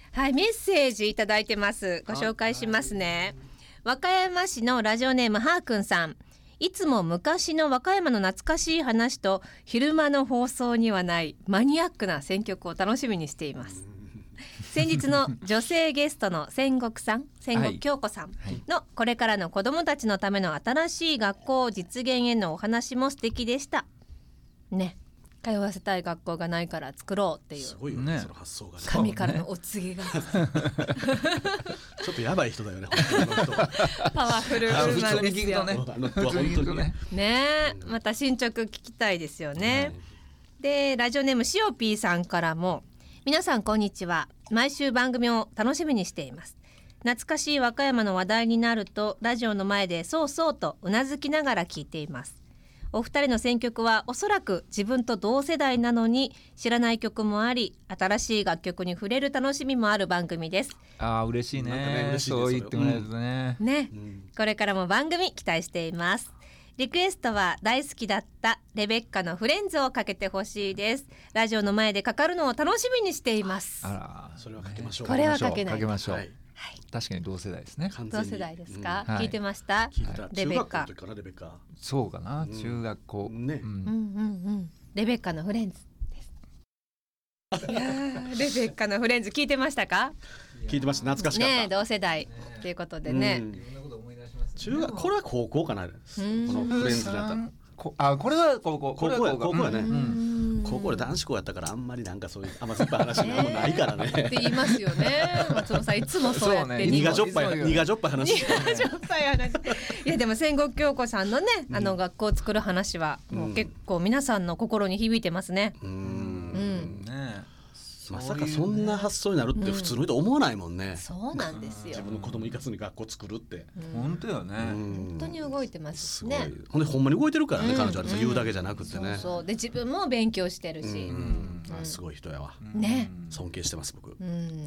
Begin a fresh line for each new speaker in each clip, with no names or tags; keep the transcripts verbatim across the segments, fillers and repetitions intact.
はい、メッセージいただいてます。ご紹介しますね。和歌山市のラジオネームはーくんさん。いつも昔の和歌山の懐かしい話と昼間の放送にはないマニアックな選曲を楽しみにしています。先日の女性ゲストの千石さん、千石京子さんのこれからの子どもたちのための新しい学校実現へのお話も素敵でしたね。通わせたい学校がないから作ろうっていう、
すごいよね、その発想がね。
神からのお告げがち
ょっとやばい人だよね、本当に人
パワフルなんですよ。
普通に聞くとね、
あの人は本当にね。
ねえ、また進捗聞きたいですよね、はい、でラジオネームしおぴーさんからも、皆さんこんにちは。毎週番組を楽しみにしています。懐かしい和歌山の話題になるとラジオの前でそうそうとうなずきながら聞いています。お二人の選曲はおそらく自分と同世代なのに知らない曲もあり、新しい楽曲に触れる楽しみもある番組です。
あー嬉しい ね,
ね嬉しいです。
そう言ってもらえるとね、
うん、ね、
うん、
これからも番組期待しています。リクエストは大好きだったレベッカのフレンズをかけてほしいです。ラジオの前でかかるのを楽しみにしています。
あら、
それはかけましょう。
これはかけない。
かけましょう、
はい
はい、
確かに同世代ですね。
同世代ですか、
うん、
聞いてました、
聞いてた。
レベッカ。
中学校の時からレベッカ。
そうかな、
うん、
中学校、
ね、
うん
うんうんうん、レベッカのフレンズですいやレベッカのフレンズ聞いてましたか？
聞いてました。懐かしかった
ね、同世代ということでね、うん、
中学、これは高校かな、このフレンズだった
こあこれは高校、
高校や、高校やね、
うんうん、
高校で男子校やったからあんまりなんかそういう甘酸っぱい話がないからね
って言いますよね。松尾さんいつもそうやって、
苦じょっぱい苦じょっぱい話
苦じょっぱい話いやでも千石京子さんのね、あの学校を作る話はもう結構皆さんの心に響いてますね。
うん、う
ん、
ね、まさかそんな発想になるって普通の人思わないもんね、うん、
そうなんですよ。
自分の子供生かすに学校作るって、
うん、本当よね、うん、
本当に動いてますね。
すごい。ほんでほんまに動いてるからね、うん、彼女は言うだけじゃなくてね、
そうそうで自分も勉強してるし、うん
うん、すごい人やわ、
ね、
尊敬してます僕、
うん、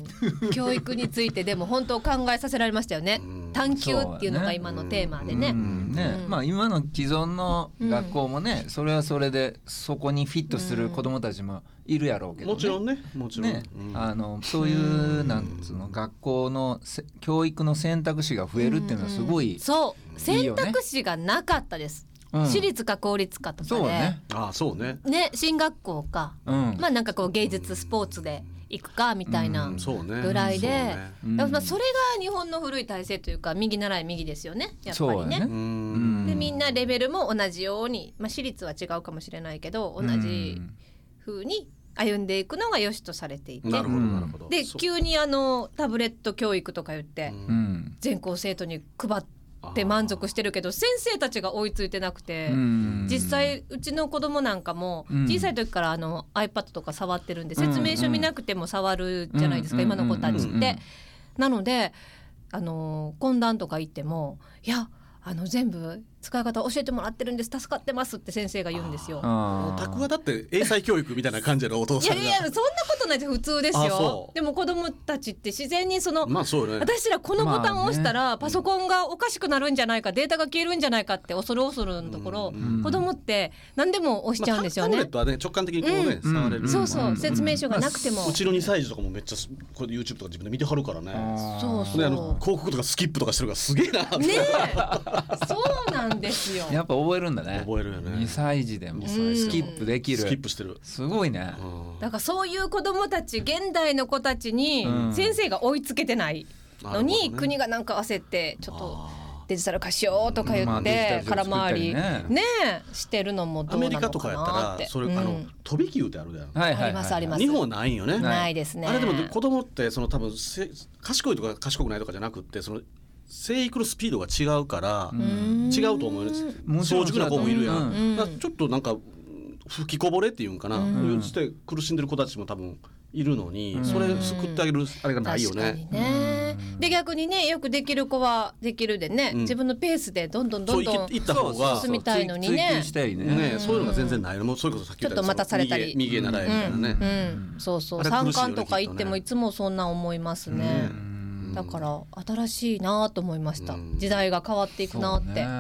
教育についてでも本当考えさせられましたよね、うん、探究っていうのが今のテーマでね、うんうん
ね、うん、まあ、今の既存の学校もね、うん、それはそれでそこにフィットする子どもたちもいるやろうけどね、
もちろんね、もちろん、
ね、うん、あのそういうなんつうの学校の教育の選択肢が増えるっていうのはすごいいいよね。
そう選択肢がなかったです、うん、私立か公立かとかで、そうね、
ああそうね、
ね、進学校か、うん、まあなんかこう芸術スポーツで行くかみたいなぐらいで、うん、ね、まあ、それが日本の古い体制というか右習い右ですよね、やっぱりね。でみんなレベルも同じように、まあ、私立は違うかもしれないけど同じ風に歩んでいくのが良しとされていて、
なるほどなるほど。
で急にあのタブレット教育とか言って、うん、全校生徒に配って満足してるけど先生たちが追いついてなくて、うん、実際うちの子供なんかも小さい時からあの iPad とか触ってるんで、説明書見なくても触るじゃないですか、うん、今の子たちって、うん、なのであの懇談とか行っても、いやあの全部使い方教えてもらってるんです、助かってますって先生が言うんですよ。
タクはだって英才教育みたいな感じのお父さんが
いやいやそんなことないです、普通ですよ。でも子供たちって自然にその、
まあそうね、
私らこのボタンを押したらパソコンがおかしくなるんじゃないか、データが消えるんじゃないかって恐る恐るのところ、子供って何でも押しちゃうんですよね、
まあ、タブレットはね直感的にこうね、うん、触れる、
そうそう、説明書がなくても、
うちのにさい児とかもめっちゃこれ YouTube とか自分で見てはるからね。
そうそう、
であの広告とかスキップとかしてるからすげえな
ねえそうなんですよ。
やっぱ覚えるんだね。
覚えるよね。
にさい児でもスキップできる。
スキップしてる。
すごいね。
だからそういう子どもたち、現代の子たちに先生が追いつけてないのに、うん、国がなんか焦ってちょっとデジタル化しようとか言って空回りねしてるのもどうなのかなって。アメリカとかやったらそれ、うん、あの飛び級ってあるじゃん。 はいはいはい、ありますあります。
日本はないんよね。
ないですね。
あれでも子供ってその多分賢いとか賢くないとかじゃなくってその生育のスピードが違うから違うと思うんです。早熟な子もいるやん、うん、だからちょっとなんか吹きこぼれっていうんかな、うん、して苦しんでる子たちも多分いるのに、うん、それ救ってあげるあれがないよね。
確かにね、うん、で逆にねよくできる子はできるでね、うん、自分のペースでどんどんどんどん進みたいのにね、
そういね、
ね、そういうのが全然ないの。もうそれこそさっき言った
ちょっと待たされたり
右へ習えみたいなね、
うんうん、そうそう参観とか行ってもいつもそんな思いますね、うん、だから新しいなと思いました、うん、時代が変わっていくなって、ね、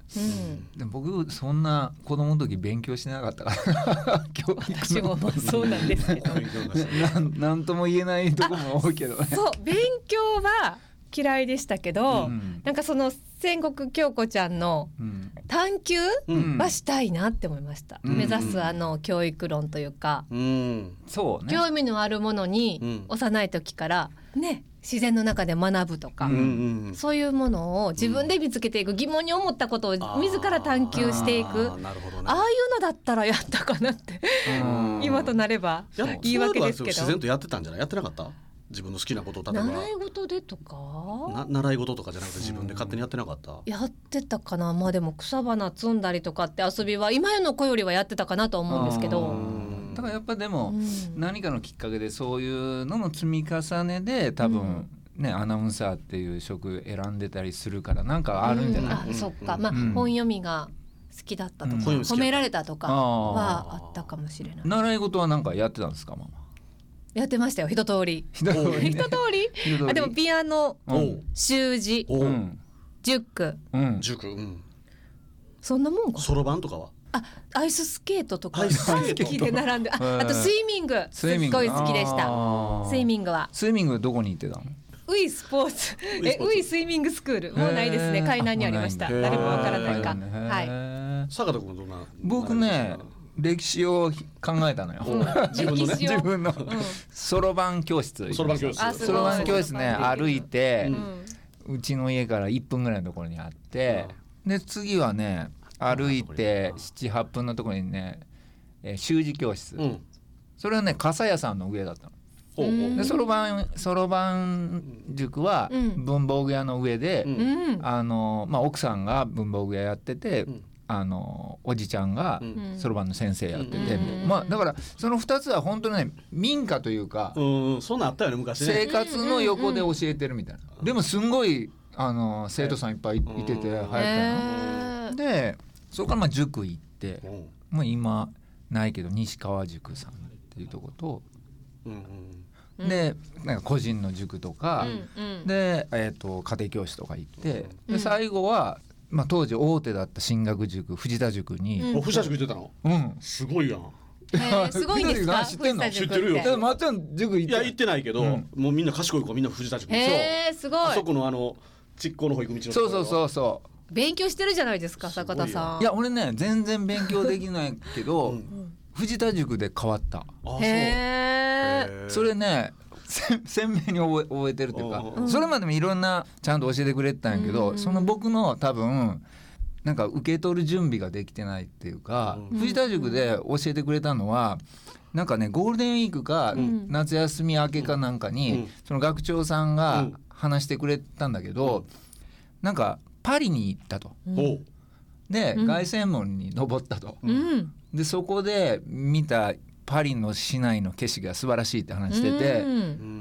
うん、
で僕そんな子供の時勉強してなかったから
私もそうなんですけど
な, なんとも言えないところも多いけどね。
そう勉強は嫌いでしたけど、
うん、
なんかその千石京子ちゃんの探究はしたいなって思いました、うん、目指すあの教育論というか、
うん、
そうね、
興味のあるものに幼い時からね自然の中で学ぶとか、うん、そういうものを自分で見つけていく、疑問に思ったことを自ら探求していく、あ, あ, なるほど、ね、ああいうのだったらやったかなって今となれば言い訳ですけど、
自然とやってたんじゃない？やってなかった？自分の好きなことを例えば
習い事でとか
な習い事とかじゃなくて自分で勝手にやってなかった？
やってたかな。まあでも草花摘んだりとかって遊びは今の子よりはやってたかなと思うんですけど、
だからやっぱでも何かのきっかけでそういうのの積み重ねで多分ね、アナウンサーっていう職選んでたりするからなんかあるんじゃない？
うん、あ、そっか、まあ、うん、本読みが好きだったとか、うん、褒められたとかはあったかもしれない。
習い事はなんかやってたんですか？ママ
やってましたよ、一通り一通り一通りあ、でもピアノ、習字、塾、
うん、塾、うん、
そんなもんか。
そろばんとかは？
あ、アイススケートとか好きで並んで、あ, あとスイミングすっごい好きでした。スイミングは
スイミングどこに行ってたの？
ウイスポーツえウイスイミングスクールもうないですね。海南にありました。誰もわからないか。はい。
坂田君どんな？
僕ね歴史を考えたのよ、うん、自分のね自分のそろばん教室そろばん教室そろばん教室ね歩いて、うん、うちの家からいっぷんぐらいのところにあって、うん、で次はね歩いて ななはっぷんのところにね、えー、習字教室、うん、それはね笠屋さんの上だったの。でそろばんそろばん塾は文房具屋の上で、うん、あのまあ、奥さんが文房具屋やってて、うん、あのおじちゃんがそろばんの先生やってて、うん、まあ、だからそのふたつは本当にね民家というか、
うん、そんなあったよね昔ね。
生活の横で教えてるみたいな、うん、でもすんごいあの生徒さんいっぱいいてて流行ったので、そこからまあ塾行って、うん、もう今ないけど西川塾さんっていうとこと、うんうん、でなんか個人の塾とか、うんうん、で、えーと、家庭教師とか行って、うん、で最後はまあ、当時大手だった進学塾藤田塾に、
うん、藤田塾行ってたの？うん、すごいやん。
えー、すごいんですか？
知ってんの？
知ってるよ。
まっちゃん塾行って？
いや行ってないけど、うん、もうみんな賢い子みんな藤田塾。
へー、すごい。
あそこのあのちっこの保育道の。
そうそうそうそう。
勉強してるじゃないですか坂田さん。
いや俺ね全然勉強できないけど、うん、藤田塾で変わった。
あ、へ
ー。それね鮮明に覚え、覚えてるというか、うん、それまでもいろんなちゃんと教えてくれてたんやけど、うん、その僕の多分なんか受け取る準備ができてないっていうか、うん、藤田塾で教えてくれたのはなんかねゴールデンウィークか夏休み明けかなんかに、うん、その学長さんが話してくれたんだけど、うん、なんかパリに行ったと、うん、で、うん、凱旋門に登ったと、うん、でそこで見たパリの市内の景色が素晴らしいって話してて、うん、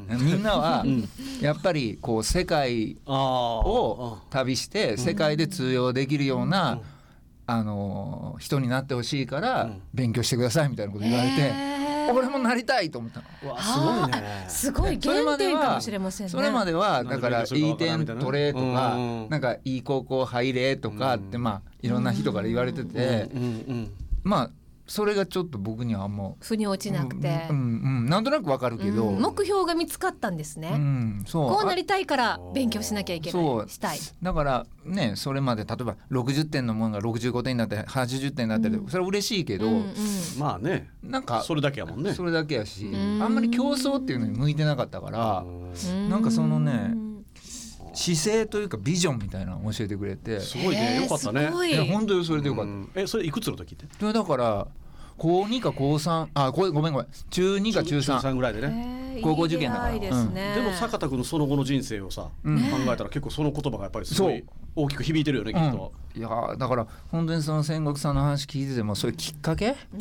みんなはやっぱりこう世界を旅して世界で通用できるようなあの人になってほしいから勉強してくださいみたいなこと言われて、俺もなりたいと思ったの。
わすごいね。
すごい原点かもしれませんね。
それまではだからいい点取れとかなんかいい高校入れとかってまあいろんな人から言われてて、まあそれがちょっと僕にはあんま
腑に落ちなくて、
うんうんうん、なんとなくわかるけど、うん、
目標が見つかったんですね、うん、そうこうなりたいから勉強しなきゃいけない、したい。
だからねそれまで例えばろくじゅってんのものがろくじゅうごてんになってはちじゅってんになってる、うん、それは嬉しいけど、うんうん、
まあねなんかそれだけやもんね。
それだけやし、うん、あんまり競争っていうのに向いてなかったから、うん、なんかそのね姿勢というかビジョンみたいなのを教えてくれて、
すごいね、よかったね。
いや本当にそれでよかった、うん、
えそれいくつの時って？
だから高にか高さんあごめんごめん中にか中さん、
中さんぐらいでね、
高校受験だから。
いいですね、
うん、でも坂田君のその後の人生をさ、うん、考えたら結構その言葉がやっぱりすごい大きく響いてるよね、きっと、
うん、いやだから本当にその千石さんの話聞いててもそういうきっかけ、
うん、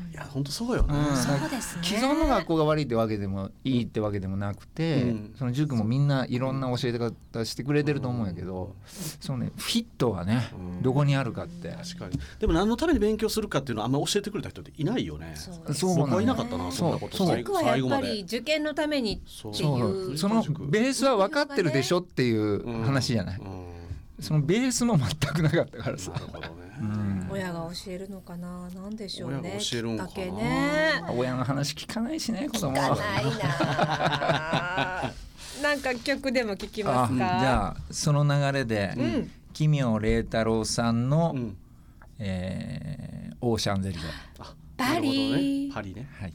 いや本当そうよね、
うん、そうですね。
既存の学校が悪いってわけでもいいってわけでもなくて、うん、その塾もみんないろんな教え方してくれてると思うんやけど、うん、そのねフィットがね、うん、どこにあるかって。
確かに。でも何のために勉強するかっていうのはあんま教えてくれた人っていないよね。
そう
僕はいなかったな、そんなこと。
塾はやっぱり受験のためにっていう、
そのベースは分かってるでしょっていう話じゃない、 そのベースも全くなかったからさ。
なるほどね、
うん、
親が教えるのかな、なんでしょうね。
親が教えるんかな、
きっかけね。
親の話聞かないしね、子供は。
聞かないな。なんか曲でも聞きますか。
じゃあその流れで、うん、奇妙麗太郎さんの、うん、えー、オーシャンゼリゼ。
あ、
パリ、
ね、パリね。
はい。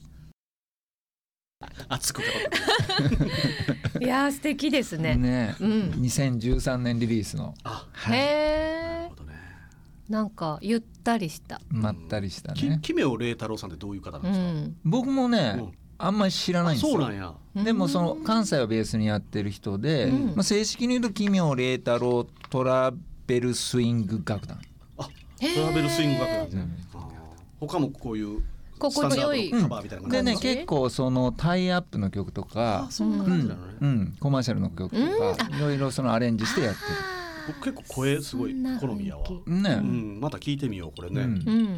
熱く
いや素敵ですね。
ね、うん、にせんじゅうさんねんリリースの。
あ、
はい、へえ。なるほどね。なんかゆったりした。
まったりしたね。
奇妙麗太郎さんってどういう方なんですか。うん、
僕もね、うん、あんまり知らないんですよ。
そうなんや。
でもその関西をベースにやってる人で、うん、まあ、正式に言うと奇妙麗太郎トラベルスイング楽団。
あ、トラベルスイング楽団ですね。他もこういう
心地よい
カバーみたいな感じ、
うん、でね、結構そのタイアップの曲とか、
そうなんだね、
うんうん、コマーシャルの曲とか、いろいろそのアレンジしてやってる。
僕結構声すごい好みやわ、ね、
うん、
また聞いてみようこれね、うん
うんうん、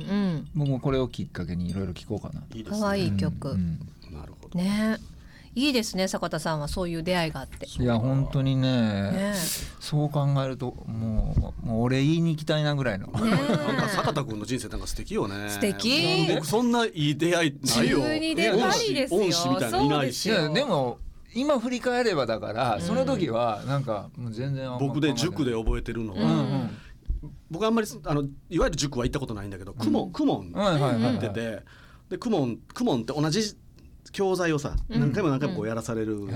僕もこれをきっかけにいろいろ聞こうかな。
いいですね、
可愛い曲、
うんうん、なるほど
ね。いいですね、坂田さんはそういう出会いがあって。
いや本当に ね, ねそう考えるともう、もう俺言いに行きたいなぐらいの、ね、
なんか坂田君の人生なんか素敵よね。
素敵。
僕そんないい出会いないよ。
急に出会いですよ。
恩師みたいなのいないし。
いやでも今振り返ればだから、うん、その時はなんかもう全然
僕で塾で覚えてるのは、うんうん、僕あんまりあのいわゆる塾は行ったことないんだけど、公文公文行ってて、で公文公文って同じ教材をさ何回も何回もこうやらされる、うん、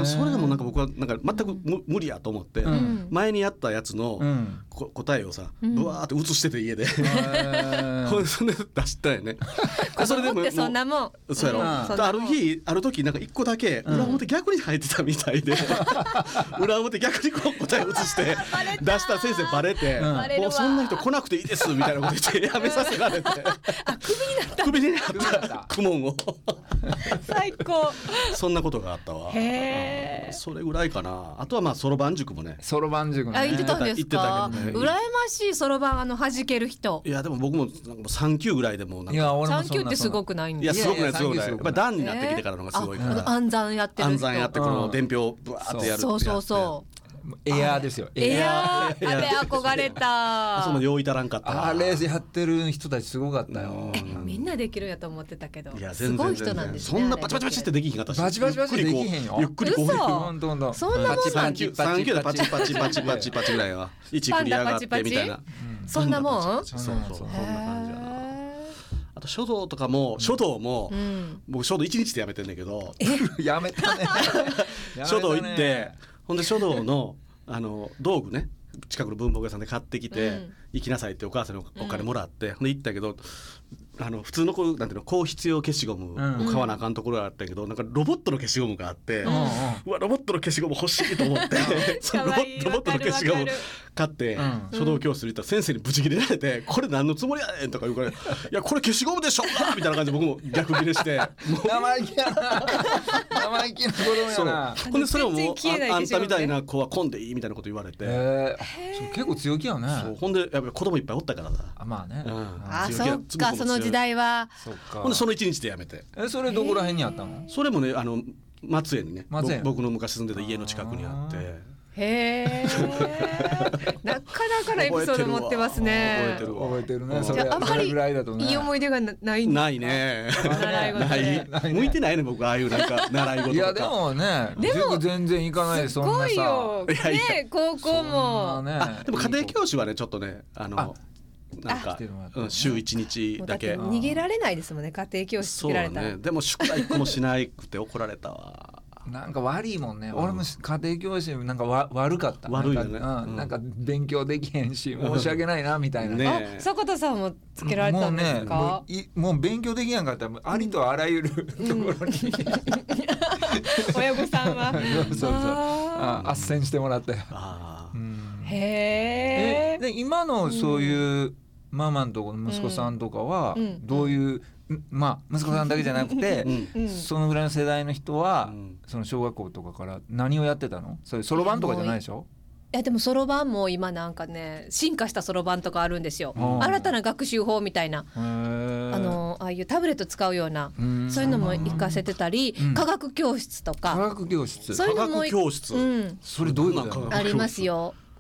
それでもなんか僕はなんか全く無理やと思って、うん、前にやったやつのこ答えをさブワーって写してて家で、うん、それで出したよね。
それでもそんなもん
そうやろ、うん、ある日ある時なんか一個だけ裏表逆に入ってたみたいで、うん、裏表逆にこう答えを写して出した先生バレて、うん、もうそんな人来なくていいですみたいなこと言ってやめさせられて
あ、クビになった
クビになった公文を
最高。
そんなことがあったわ。
へー、
それぐらいかな。あとはまあそろばん塾もね。
そろばん塾ね。
あ、行ってたんですか。
ね、
羨ましい。そろばんあの弾ける人。
いやでも僕もなんかさん級ぐらいでもなんか。
いや俺も
さん級ってすごくないんです。
いやすごくないすごくない。やっぱ段になってきてからのがすごいから。
えー、暗算やってる人。
暗算やってこの伝票ブワーってやる。
そうそうそう。
エアーですよ。
エアー、あれ憧れた。
そのよう至らんかった。
あれやってる人たちすごかったよ。
え、みんなできるやと思ってたけど。
いや
すごい人なんですね。
そんなパチパチパチってできひんかったし。
パチパチパチできへんよ。
ゆっくりこう。
嘘。
本当本当。
そんなもんなん
です。三級でパチパチパチパチパチぐらいは。一繰り上がってみたいな。
そんなもん？
そうそうそんな感じやな。あと書道とかも書道も僕書道一日でやめてんだけど。
やめたね。
書道行ってほんで書道のあの道具ね近くの文房具屋さんで買ってきて、うん、行きなさいってお母さんにお金もらって、うん、で行ったけどあの普通のこうなんていうの高必要消しゴムを買わなあかんところがあったけど、うん、なんかロボットの消しゴムがあって、うん、うわロボットの消しゴム欲しいと思ってそのロボットの消しゴム買って、うん、書道教室に行ったら先生にブチ切れられて、うん、これ何のつもりやねんとか言うからいやこれ消しゴムでしょみたいな感じで僕も逆切れして
生意気やな生意気な子供やな。
ほんでそれをもう あ, あんたみたいな子は混んでいいみたいなこと言われて、
えー、結構強気やね。
そうほんでやっぱり子供いっぱいおったからさ。
あまあね、
うん、あそっかその時代は。
そっか。
ほんでその一日でやめて。
えそれどこら辺にあったの？
それもねあの松江にね
松江
僕の昔住んでた家の近くにあって。
へーなかなかのエピソード持ってますね。
覚えてる覚えてるね。それあんまりい
い思い出がない
ないね。習い事でない向いてないね僕ああいうなんか習い事とか。
いやでもね塾全然行かないでそんなさ。
すごいよね高校も。
でも家庭教師はねちょっとねあのなんかうん、週一日だけ
逃げられないですもんね家庭教師つけられたら。
そうねでも宿題一個もしなくて怒られたわ。
なんか悪いもんね、うん、俺も家庭教師なんかわ悪かった
悪いよね
なんか、うん、なんか勉強できへんし申し訳ないなみたいな、
ね、あ坂田さんもつけられたんですか。
もうねもう、もう勉強できなかったらありとあらゆるところに、うん、
親御さんは
そうそうそうあ斡旋してもらったよ。
あ、
うん、
へえ。
で今のそういう、うんママのとこの息子さんとかはどういう、うんうん、まあ息子さんだけじゃなくて、うん、そのぐらいの世代の人は、うん、その小学校とかから何をやってたの？それそろばんとかじゃないでしょ？
いやでもそろばんも今なんかね進化したそろばんとかあるんですよ。新たな学習法みたいなあのああいうタブレット使うようなそういうのも活かせてたり、うん、科学教室とか
科学教室
そういうのも
科学教室、
うん、
それどういうこと
ありますよ。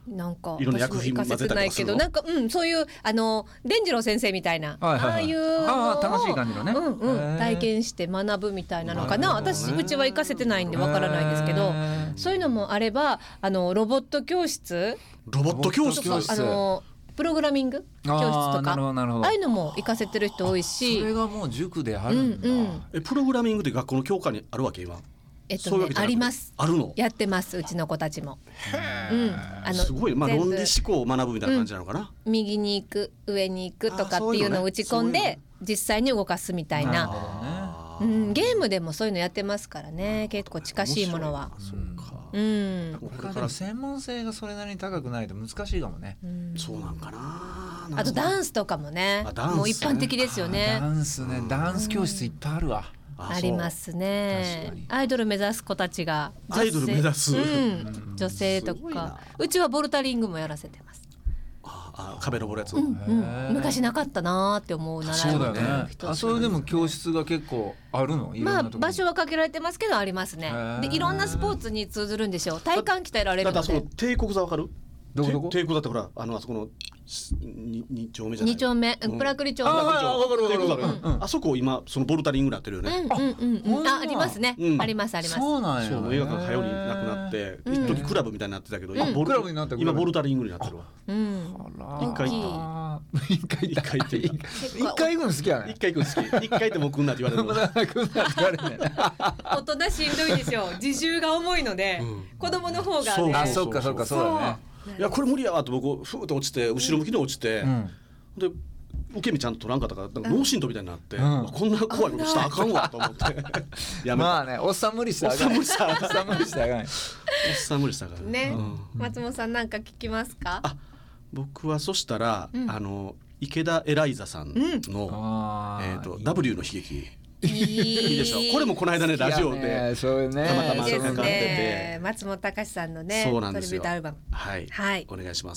なんか
いろんな薬品混ぜたりとかするの
私も行かせてないけどなんか、うん、そういうあの伝次郎先生みたいな、
はいはいはい、
ああいう
あー楽しい感じのね、
うんうん、体験して学ぶみたいなのかな。私うちは行かせてないんでわからないですけど、そういうのもあればあのロボット教室
ロボット教室
とかあのプログラミング教室とか あ, ああいうのも行かせてる人多いし、
それがもう塾であるんだ、うんうん、
えプログラミングって学校の教科にあるわけ今。
えっとね、あります。
あるの？
やってますうちの子たちも。
うん、あのすごい、まあ、論理思考を学ぶみたいな感じなのかな、うん、
右に行く上に行くとかっていうのを打ち込んで、ね、実際に動かすみたいな、うん、ゲームでもそういうのやってますからね。結構近しいものは。
そうか、
うん、
でも専門性がそれなりに高くないと難しいかもね、
うん、そうなんかな。
あとダンスとかもね、もう一般的ですよね。
ダンスね、ダンス教室いっぱいあるわ、
うん、ありますね。アイドル目指す子たちが
アイドル目指す、
うん、女性とか、うちはボルダリングもやらせてます。
ああ壁登るやつ、
うんうん、昔なかったなって思うなら
そうだよね。あそれでも教室が結構あるの？
まあ場所は限られてますけどありますね。でいろんなスポーツに通ずるんでしょう。体幹鍛えられるので。
だからその帝国座わかる？
どこどこ？
帝国だってほらあのあそこのに二丁目じゃない？
二丁目、うん、プラクリ町。
ああわかるわかるわかる、うんうん、あそこ今そのボルダリングになってるよね。
うんうんうんうん、あありますね、うん、ありますあります。
そうなんや。
そう映画館通いになくなって一時クラブみたいになってたけど、
うん、今ボルクラブになった
今ボルダリングになってるわ。
うん、
一回行った。一回一回行って
一回行くの好きやね。
一回行くの好き。一回行ってもう来んなって言われるの。
来んなって言われるね。
大人しんどいでしょ。自重が重いので、うん、子供の方がね。
あ、そっかそっかそうだね。
いやこれ無理やわと僕ふーっと落ちて後ろ向きに落ちて、うん、で受け身ちゃんと取らんかったからなんか脳震盪みたいになって、うん、こんな怖いことしたらあかんわと思ってやめ
まあねおっさん無理したらあかん。おっさん無理したらあかん。おっ
さん無理したから
ね、うん、松本さんなんか聞きますか？
あ僕はそしたら、うん、あの池田エライザさんの、うんえー、と ダブリュー の悲劇いいでしょ。これもこの間ねラジオで
そうね
たまたまかかってて、
ね、松本隆さんのね
そうなんですよ。
トリビュートアルバム
はい、はい、お願いします。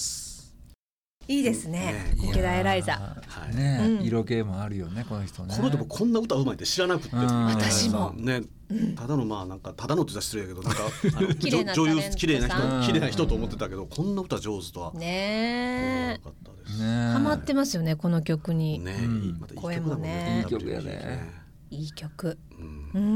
いいですね、ね池田エライザ、
はいねうん、色気もあるよねこの人ね。
この人もこんな歌うまいって知らなくて、
私も
ね、ただのまあなんかただのって言ったら失礼だけどなんかあの
綺麗な
女優綺麗な人綺麗な人と思ってたけどこんな歌上手とは
ね。
よかったです。
ハマってますよねこの曲に。
ね、
うん、またいい
声
もね
いい曲やね。
いい曲、うんうん、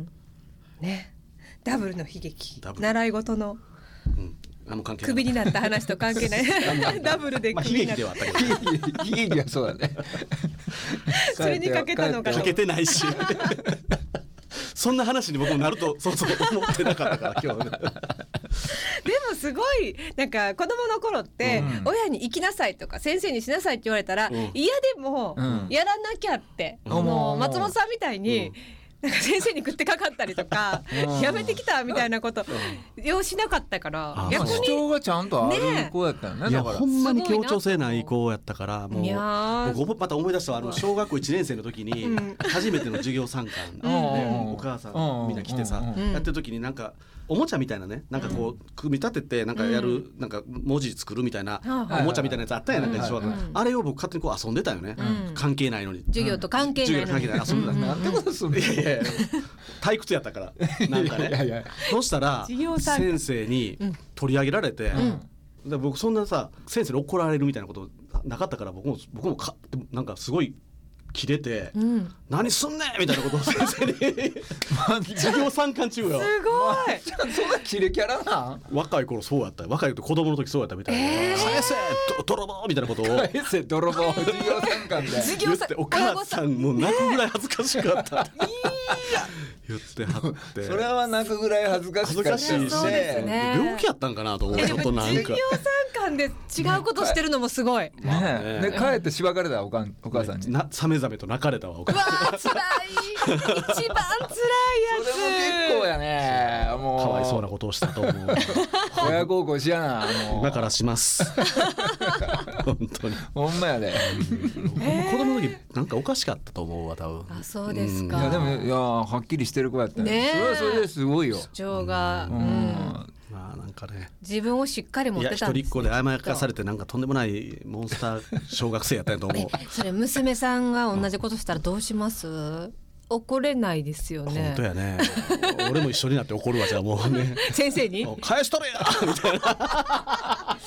ねダブルの悲劇習い事の、うん、あの関係ないクビになった話と関係ないダブルでクビになった、まあ、悲劇ではあったけど悲劇はそうだねそれにかけたのか
かけてないしそんな話に僕もなるとそうそう思ってなかったから今日ね
でもすごいなんか子供の頃って、うん、親に行きなさいとか先生にしなさいって言われたら、うん、嫌でもやらなきゃって、うん、もう松本さんみたいに、うんなんか先生に食ってかかったりとかやめてきたみたいなことようしなかったから
逆に主張がちゃんとある子やったよね。
いやほんまに協調性ない子やったからもう僕また思い出したあの小学校いちねん生の時に初めての授業参観でお母さんみんな来てさやってる時になんかおもちゃみたいなねなんかこう組み立ててなんかやるなんか文字作るみたいなおもちゃみたいなやつあったやんなんか小学校あれを僕勝手にこう遊んでたよね関係ないのに
授業と関係ないのに
遊んでたなんてことするのいやいや退屈やったからなんかねいやいやそうしたら先生に取り上げられて、うん、で僕そんなさ先生に怒られるみたいなことなかったから僕も僕もかなんかすごい切れて、うん、何すんねんみたいなことを先生に授業参観中よ。
すごい
そんなキレキャラな
若い頃そうやった若い子供の時そうやったみたいな、えー、返せ泥棒みたいなことを
返せ泥棒授業参観で
言ってお母さんも泣くぐらい恥ずかしかった、ね、言ってはって
それは泣くぐらい恥ずかしかったし、
ね、病気やったんかなと思うちょっとなんか
授業参観で違うことしてるのもすごい、ね
ねね、で帰ってしばかれたおかんお母さんに
なさめざめと泣かれたわお母さん。
うわ辛い一番辛いやつ。それも
結構やねもう
かわいそうなことをしたと思う
親孝行しやなもう
今からします本当に
ほんまやで、
えー、子供の時なんかおかしかったと思うわ多分。
あそうですか、
うん、いやでもいやはっきりしてる子やったね、ねそれはそれですごいよ
主張が、うん
うんまあなんかね、
自分をしっかり持ってたんです、ね、
いや一人っ子で甘やかされてなんかとんでもないモンスター小学生やったんやと思う
それ娘さんが同じことしたらどうします？怒れないですよね。
本当やね俺も一緒になって怒るわじゃあもうね
先生に
返しとれやみたいな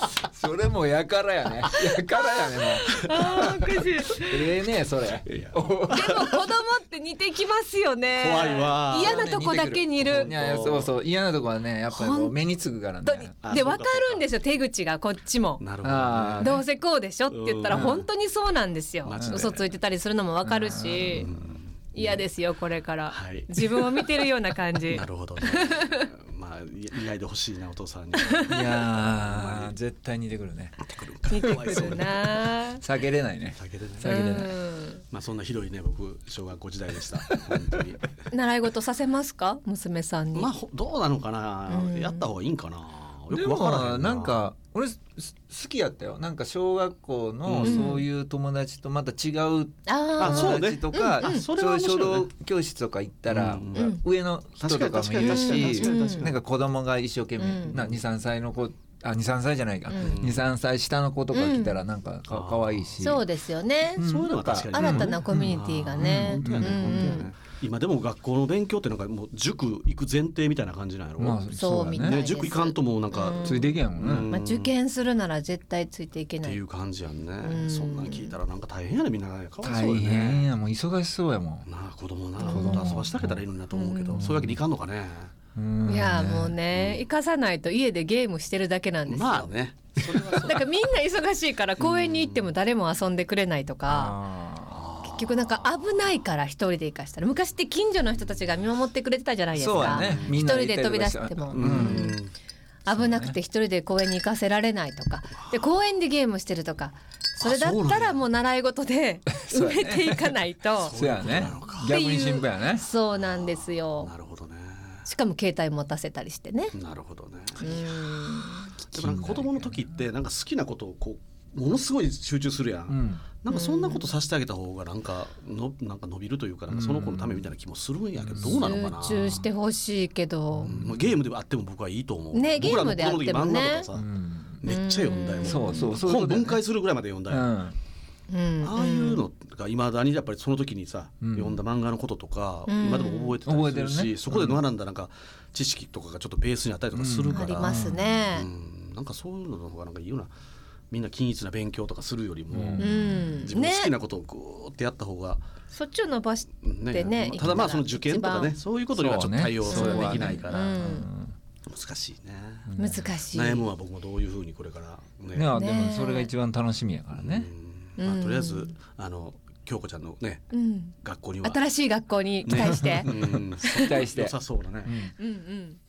それもやからやね。やからやねもう。
あーおかしい。
ええねそれ。
いや
でも子供って似てきますよね。
怖いわ
嫌なとこだけ似る
い。やいやそうそう嫌なとこはねやっぱりこう目につくからね。
で分かるんですよ手口がこっちも。
なるほど、
あー
どうせこうでしょって言ったら
うん
本当にそうなんですよ
マジ。で
嘘ついてたりするのも分かるし嫌ですよこれから、
はい
自分を見てるような感じ
な。るほどねまあいいないでほしいなお父さんに
いやー絶対似てくるね。
似てくるな。
避けれないね。
避けれない
避けれない。
うん
まあそんなひどいね僕小学校時代でした本当に
習い事させますか娘さんに。
まあほどうなのかな、
うん
やった方がいいんかなよ
で
くわからへん
もなんか俺す好きやったよ。なんか小学校の
うん
そういう友達とまた違う
あー
友
あそうね
達とか、
うんうん
そう
それは
いう書
面白いね
道教室とか行ったら、
うん
うん
上の人とかもいる
確かに確かに
し、
確かに確かに
なんか子供が一生懸命、
うん
なにさんさいの子あにさんさいじゃないか、
うん
にさんさい下の子とか来たらなんかか,、かわいいし。
そうですよね、
うん
そういうのは確かに
新たなコミュニティがね、
本当やね
うん
本当やね今でも学校の勉強ってなんかもう塾行く前提みたいな感じなんやろ、
まあ
そうみたい
ね、
です
塾行かんともうなんか、
うん
ついていけんもんね、
うん
まあ、受験するなら絶対ついていけない。
っていう感じやんね、
うん
そんなん聞いたらなんか大変やねみんなかわいそう
大
よ
変
ね
やもう忙しそうやもん。
なあ子供な
子
本
供
当遊ばしてあげたらいいのになと思うけど、
うん
そういうわけにいかんのかね、
うん
いやもうね生かさないと家でゲームしてるだけなんですよ、
まあねそれはそう
だからみんな忙しいから公園に行っても誰も遊んでくれないとか、
あ
結局なんか危ないから一人で行かしたら、昔って近所の人たちが見守ってくれてたじゃないです
そうや
か、
ねみんな
一人で飛び出しても、
うん
うん危なくて一人で公園に行かせられないとかで公園でゲームしてるとか、それだったらもう習い事で
そうやね
埋めていかないと
そうやね逆に心配やね。
そうなんですよ。
なるほどね
しかも携帯持たせたりしてね。
なるほどね
うん
でもなんか子供の時ってなんか好きなことをこうものすごい集中するやん、
うん
なんかそんなことさせてあげた方がなんかのなんか伸びるというか、なんかその子のためみたいな気もするんやけど、どうなのかな。
集中してほしいけど、
まあゲームであっても僕はいいと思う。
ね
僕らの
ゲームであってもね
子供の時漫画とかさ、
うん
めっちゃ読んだよ。
うん
そうそうそういうことだよね
本分解するぐらいまで読んだよ。
うん
うん
ああいうのがいまだにやっぱりその時にさ、
うん
読んだ漫画のこととか、
うん
今でも覚えてたりする
覚えてる
し、
ね
そこで学んだなんか知識とかがちょっとベースにあったりとかするから、
ありますね。
うんなんかそういうのの方がなんかいいような、みんな均一な勉強とかするよりも、
うん
うん
自分の
ね
好きなことをグーってやった方が、
そっちを伸ばし
ね
てね
ただまあその受験とかね
一番
そういうことにはちょっと対応
そうね
それはできないから、
うん
難しいね、
難しい。
悩むは僕もどういうふうにこれからね
いやで
ね
もそれが一番楽しみやからね。
うんまあ、
うん
とりあえずあの京子ちゃんのね
うん
学校には
新しい学校に期待して、
うん
期待して
良さそうだね、
うん
うんうん